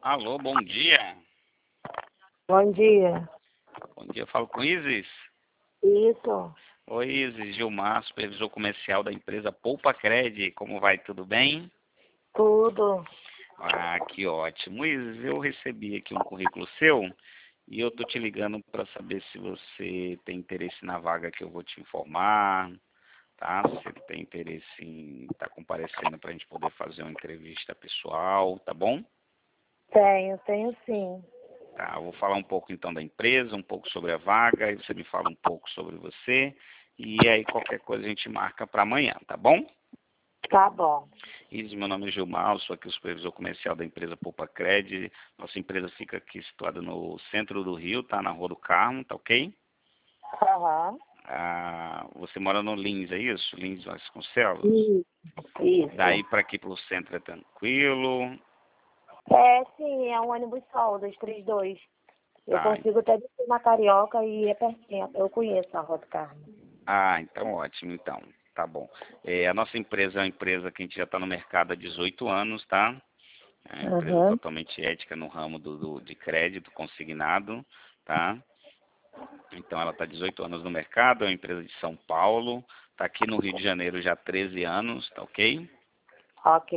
Alô, bom dia. Bom dia. Bom dia, falo com Isis. Isso, Oi, Isis, Gilmar, supervisor comercial da empresa Poupa Cred. Como vai? Tudo bem? tudo. Ah, que ótimo. Isis, eu recebi aqui um currículo seu e eu tô te ligando para saber se você tem interesse na vaga que eu vou te informar, tá? Se você tem interesse em estar comparecendo para a gente poder fazer uma entrevista pessoal, tá bom? Tenho sim. Tá, eu vou falar um pouco então da empresa, um pouco sobre a vaga, e você me fala um pouco sobre você, e aí qualquer coisa a gente marca para amanhã, tá bom? Tá bom. Isis, meu nome é Gilmar, eu sou aqui o supervisor comercial da empresa Poupa Cred. Nossa empresa fica aqui situada no centro do Rio, tá? Na Rua do Carmo, tá ok? Aham. Ah, você mora no Lins, é isso? Lins Vasconcelos? Isso. Daí Isso. para aqui pro centro é tranquilo, Sim, é um ônibus Sol, 232. Eu tá? consigo até descer na Carioca e é pertinho. Eu conheço a Rota Carmo. Ah, então ótimo, então. Tá bom. A nossa empresa é uma empresa que a gente já está no mercado há 18 anos, tá? É uma empresa Aham. totalmente ética no ramo de crédito consignado, tá? Então ela está 18 anos no mercado, é uma empresa de São Paulo, está aqui no Rio de Janeiro já há 13 anos, tá ok? Ok.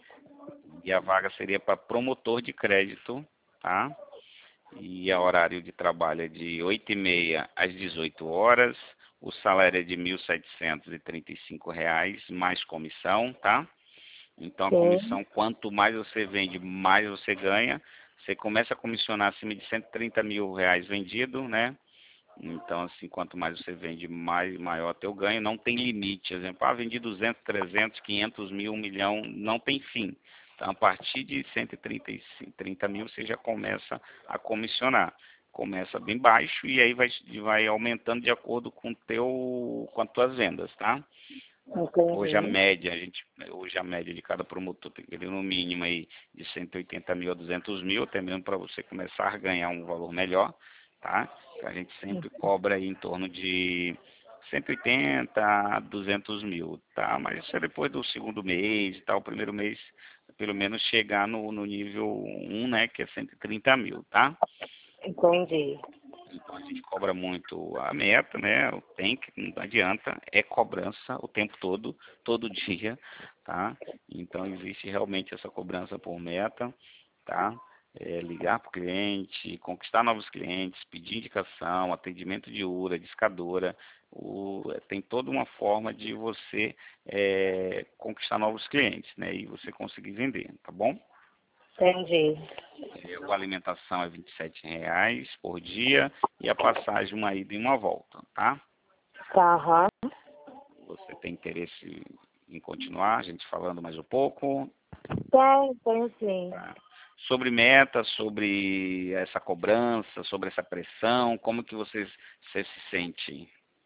E a vaga seria para promotor de crédito, tá? E o horário de trabalho é de 8h30 às 18 horas. O salário é de R$ 1.735, mais comissão, tá? Então a Sim. comissão, quanto mais você vende, mais você ganha. Você começa a comissionar acima de R$ 130.000 vendido, né? Então, assim, quanto mais você vende, mais maior teu ganho. Não tem limite. Exemplo, vendi 200, 300, 500 mil, 1 milhão, não tem fim. Então, a partir de 130 mil, você já começa a comissionar. Começa bem baixo e aí vai aumentando de acordo com as tuas vendas, tá? Entendi. Hoje a média de cada promotor tem que ter no mínimo aí de 180 mil a 200 mil, até mesmo para você começar a ganhar um valor melhor, tá? A gente sempre cobra aí em torno de 180 a 200 mil, tá? Mas isso é depois do segundo mês e tal, o primeiro mês, pelo menos chegar no nível um, né, que é 130 mil, tá? Entendi. Então a gente cobra muito a meta, né? Tem que, não adianta, é cobrança o tempo todo, todo dia, tá? Então existe realmente essa cobrança por meta, tá? Ligar para o cliente, conquistar novos clientes, pedir indicação, atendimento de URA, discadora, tem toda uma forma de você conquistar novos clientes, né? E você conseguir vender, tá bom? Entendi. A alimentação é R$ 27 por dia e a passagem uma ida e uma volta, tá? Aham. Você tem interesse em continuar, a gente falando mais um pouco, Tenho sim. tá? Sobre meta, sobre essa cobrança, sobre essa pressão, como que você se sente?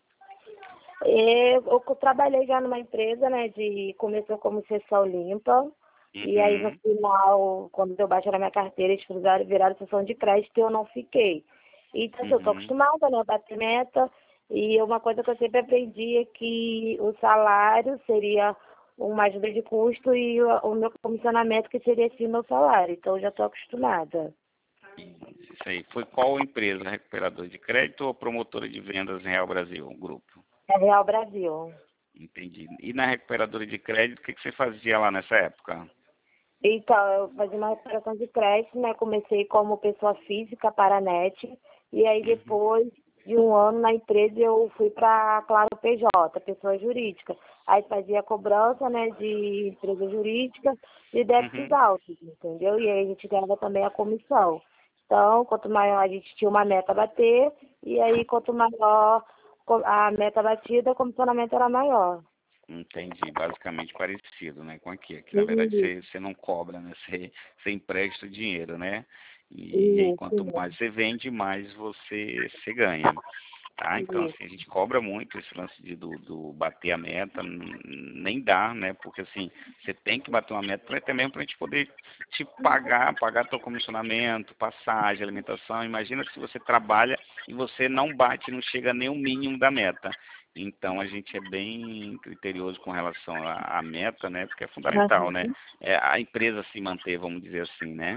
Eu trabalhei já numa empresa, né, começou como sessão limpa, e aí no Uhum, final, quando deu baixa na minha carteira, eles viraram sessão de crédito e eu não fiquei. Então, assim, eu tô uhum. acostumada, né, a bater meta, e uma coisa que eu sempre aprendi é que o salário seria uma ajuda de custo e o meu comissionamento que seria assim o meu salário. Então, eu já estou acostumada. Isso aí. Foi qual empresa? Recuperador de crédito ou promotora de vendas Real Brasil, grupo? É Real Brasil. Entendi. E na recuperadora de crédito, o que você fazia lá nessa época? Então, eu fazia uma recuperação de crédito, né? Comecei como pessoa física para a NET, e aí Uhum, depois de um ano na empresa eu fui para Claro PJ, pessoa jurídica. Aí fazia cobrança, né, de empresa jurídica de débitos uhum. altos, entendeu? E aí a gente ganhava também a comissão. Então, quanto maior a gente tinha uma meta a bater, e aí quanto maior a meta batida, o comissionamento era maior. Entendi, basicamente parecido, né, com aqui. Aqui, na verdade, Isso, você não cobra, né, você empresta o dinheiro, né? E aí, quanto isso, mais você vende, mais você ganha, tá? Então, isso. assim, a gente cobra muito esse lance do bater a meta, nem dá, né? Porque, assim, você tem que bater uma meta até mesmo para a gente poder te pagar teu comissionamento, passagem, alimentação. Imagina se você trabalha e você não bate, não chega nem o mínimo da meta. Então a gente é bem criterioso com relação à meta, né? Porque é fundamental, né? Aham. A empresa se manter, vamos dizer assim, né?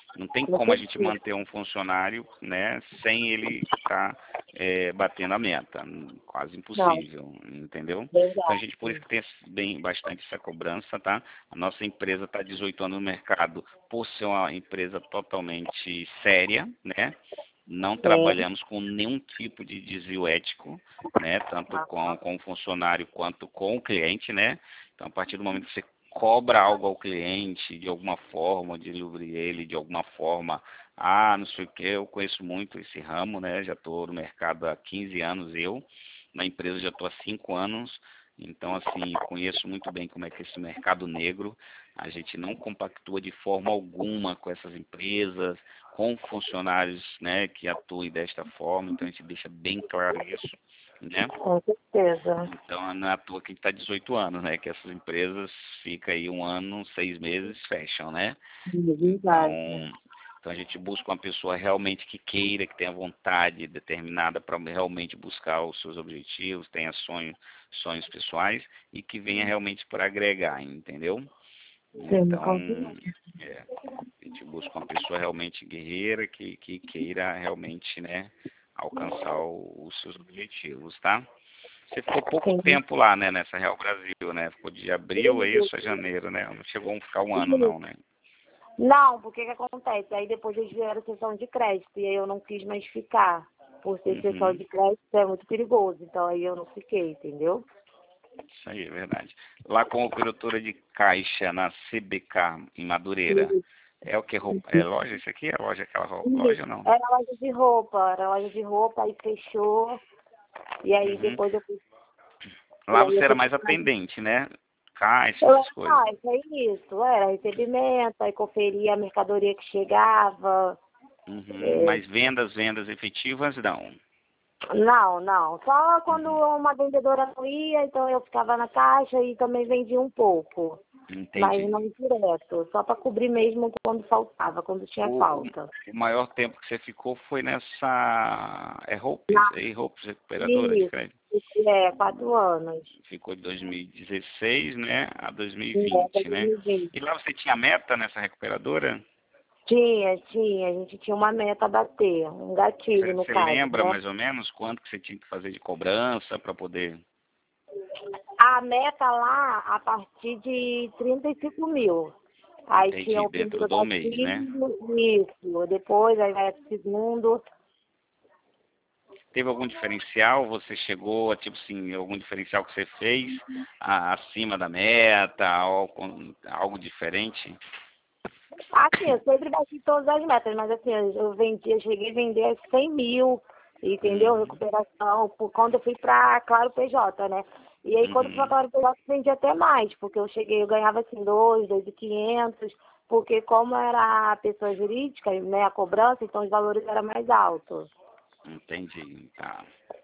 Não tem Com como a gente certeza. manter um funcionário, né, sem ele estar batendo a meta. Quase Não, impossível, entendeu? Então a gente, por isso verdade. que tem bastante essa cobrança, tá? A nossa empresa está 18 anos no mercado por ser uma empresa totalmente séria, né? Não Sim. trabalhamos com nenhum tipo de desvio ético, né? Tanto com o funcionário quanto com o cliente, né? Então, a partir do momento que você cobra algo ao cliente de alguma forma, dilui ele de alguma forma, não sei o que, eu conheço muito esse ramo, né? Já estou no mercado há 15 anos, na empresa já estou há 5 anos, então, assim, conheço muito bem como é que é esse mercado negro. A gente não compactua de forma alguma com essas empresas, com funcionários, né, que atuem desta forma, então a gente deixa bem claro isso, né? Com certeza. Então não é à toa que a gente está 18 anos, né? Que essas empresas ficam aí 1 ano, 6 meses, fecham, né? Verdade. Então a gente busca uma pessoa realmente que queira, que tenha vontade determinada para realmente buscar os seus objetivos, tenha sonhos pessoais e que venha realmente para agregar, entendeu? Sim, Então, com certeza. a gente busca uma pessoa realmente guerreira que queira realmente, né, alcançar os seus objetivos, tá? Você ficou pouco Sim. tempo lá, né, nessa Real Brasil, né? Ficou de abril, é isso, a janeiro, né? Não chegou a ficar 1 ano, não, né? Não, porque que acontece? Aí depois eles vieram sessão de crédito e aí eu não quis mais ficar. Por ser sessão Uhum. de crédito é muito perigoso, então aí eu não fiquei, entendeu? Isso aí, é verdade. Lá com a operadora de caixa na CBK, em Madureira, Sim. é o que? Roupa? É loja? Isso aqui é loja, aquela loja ou não? Era loja de roupa, aí fechou, e aí Uhum. depois eu fui, e Lá aí você eu era fui mais atendente, né? Caixa, eu essas era coisas. mais, é isso, era recebimento, aí conferia a mercadoria que chegava. Uhum. é, Mas vendas efetivas, não. Não, não. Só quando Uhum. uma vendedora não ia, então eu ficava na caixa e também vendia um pouco. Mas Entendi. não direto, só para cobrir mesmo quando faltava, quando tinha O, o, falta. o maior tempo que você ficou foi nessa. É Hopes? Na, É Hopes Recuperadora de isso, Crédito? 4 anos. Ficou de 2016, né, a É, 2020, né? 2020. E lá você tinha meta nessa recuperadora? Tinha. A gente tinha uma meta a bater, um gatilho no Você caso, lembra né? mais ou menos quanto que você tinha que fazer de cobrança para poder... A meta lá, a partir de 35 mil. Aí tinha Entendi, o dentro primeiro do mês, né? gatilho, isso. Depois, aí vai o segundo. Teve algum diferencial? Você chegou a, tipo assim, algum diferencial que você fez acima da meta, algo diferente? Assim, eu sempre bati todas as metas, mas assim, eu cheguei a vender 100 mil, entendeu? Uhum, Recuperação, por quando eu fui pra Claro PJ, né? E aí quando eu fui pra uhum. Claro PJ, eu vendi até mais, porque eu ganhava assim 2.500, porque como era a pessoa jurídica, né, a cobrança, então os valores eram mais altos. Entendi, tá.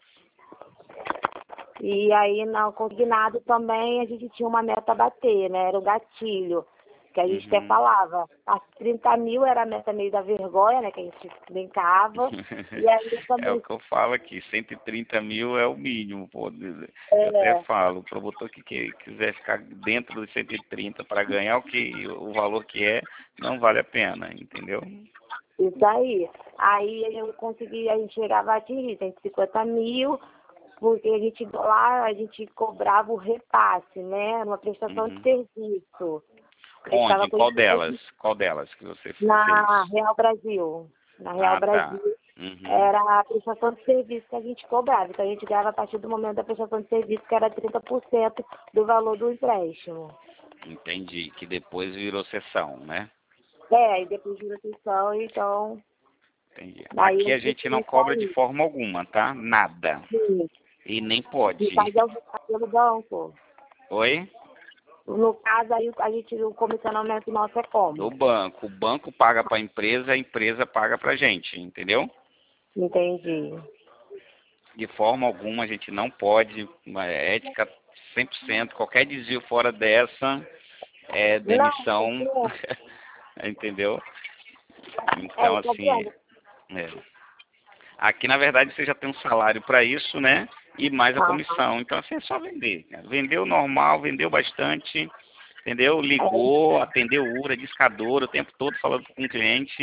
E aí, no consignado também, a gente tinha uma meta a bater, né? Era o gatilho, que a gente até Uhum. falava. As 30 mil era a meta meio da vergonha, né? Que a gente brincava. E aí eu É o também, que eu falo aqui, 130 mil é o mínimo, pô. Eu até é, falo, o promotor que quiser ficar dentro dos 130 para ganhar o valor que é, não vale a pena, entendeu? isso aí. Aí eu consegui, a gente chegava a atingir 150 mil, porque a gente cobrava o repasse, né? Uma prestação de Uhum. serviço. Onde? Prestava com Qual isso delas? Qual delas que você fez? na Real Brasil. Na Real Ah, tá. Brasil. Uhum. Era a prestação de serviço que a gente cobrava. Então a gente ganhava a partir do momento da prestação de serviço, que era 30% do valor do empréstimo. Entendi, que depois virou sessão, né? E depois de atenção, então, Entendi. aí Aqui eu a gente não preferi cobra de sair. forma alguma, tá? Nada. Sim. E nem No pode. caso, é o pelo banco. Oi? No caso, aí a gente, o comissionamento nosso é Do como? banco. O banco paga para a empresa paga para a gente, entendeu? Entendi. De forma alguma a gente não pode, uma ética 100%, qualquer desvio fora dessa é Não, demissão, compreendo. entendeu? Então, Eu assim, compreendo. é. Aqui na verdade você já tem um salário para isso, né? E mais a Aham. comissão. Então, assim, é só vender, cara. Vendeu normal, vendeu bastante, entendeu? É, Ligou, atendeu URA, discador o tempo todo falando com o cliente.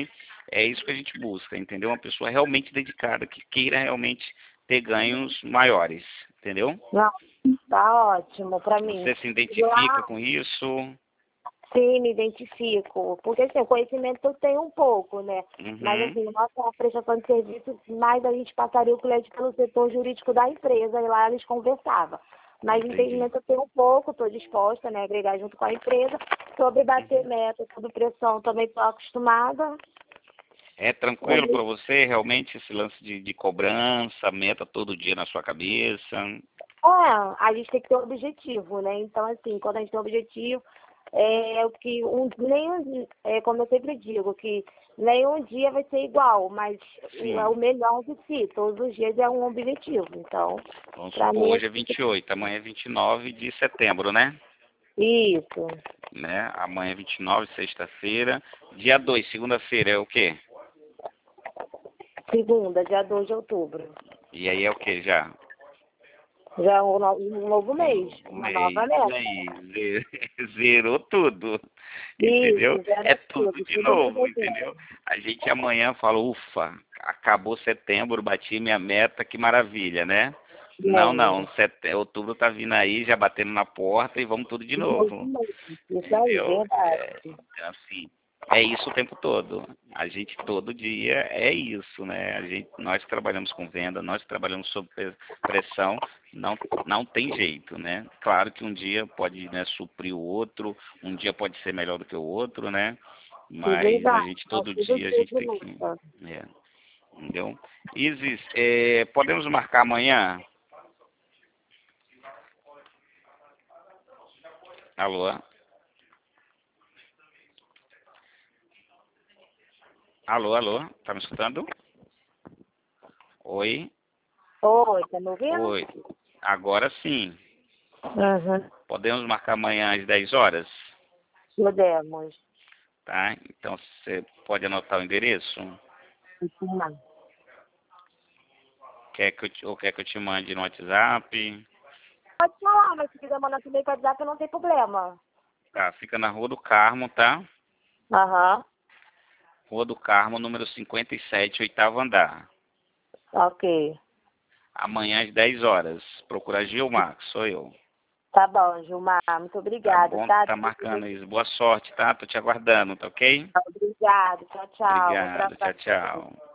É isso que a gente busca, entendeu? Uma pessoa realmente dedicada, que queira realmente ter ganhos maiores, entendeu? Não, tá ótimo para mim. Você se identifica Lá, com isso? sim, me identifico. Porque assim, o conhecimento eu tenho um pouco, né? Mas Uhum, assim, nossa prestação de serviço, mais a gente passaria o cliente pelo setor jurídico da empresa e lá eles conversavam. Mas entendi. entendimento eu tenho um pouco, estou disposta, né, a agregar junto com a empresa. Sobre bater meta, sobre pressão, também estou acostumada. É tranquilo para você realmente esse lance de cobrança, meta todo dia na sua cabeça? A gente tem que ter um objetivo, né? Então, assim, quando a gente tem um objetivo, é o que como eu sempre digo, que nenhum dia vai ser igual, mas é o Sim. melhor de si. Todos os dias é um objetivo. Então, Vamos para supor, mim, hoje é 28, amanhã é 29 de setembro, né? isso. Né? Amanhã é 29, sexta-feira. Dia 2, segunda-feira, é o quê? Segunda, dia 2 de outubro. E aí é o quê já? Já é um novo Um mês, novo uma nova mês. E meta. aí? Zerou tudo. Entendeu? Isso, já É é tudo tudo, de tudo novo, novo. entendeu? A gente amanhã fala, ufa, acabou setembro, bati minha meta, que maravilha, né? Não, não, outubro tá vindo aí, já batendo na porta e vamos tudo de novo. Isso aí, Entendeu? verdade. Então, assim, é isso o tempo todo. A gente todo dia é isso, né? Nós que trabalhamos com venda, nós que trabalhamos sob pressão, não tem jeito, né? Claro que um dia pode, né, suprir o outro, um dia pode ser melhor do que o outro, né? É Mas a verdade. gente Tá todo tudo dia a gente tudo tem que, luta. é, entendeu? Isis, podemos marcar amanhã? Alô? Alô, alô? Tá me escutando? Oi? Oi, tá me ouvindo? Oi. Agora sim. Uhum. Podemos marcar amanhã às 10 horas? Podemos. Tá? Então você pode anotar o endereço? Não. Ou quer que eu te mande no WhatsApp? Pode falar, mas se quiser mandar também para WhatsApp, não tem problema. Tá, fica na Rua do Carmo, tá? Aham, Rua do Carmo, número 57, oitavo andar. ok. Amanhã às 10 horas. Procura Gilmar, que sou eu. Tá bom, Gilmar. Muito Tá obrigada, bom? tá? Tá marcando isso. Boa sorte, tá? Tô te aguardando, tá ok? Obrigada. Tchau, tchau. Bom Obrigado. Tchau, trabalho. tchau.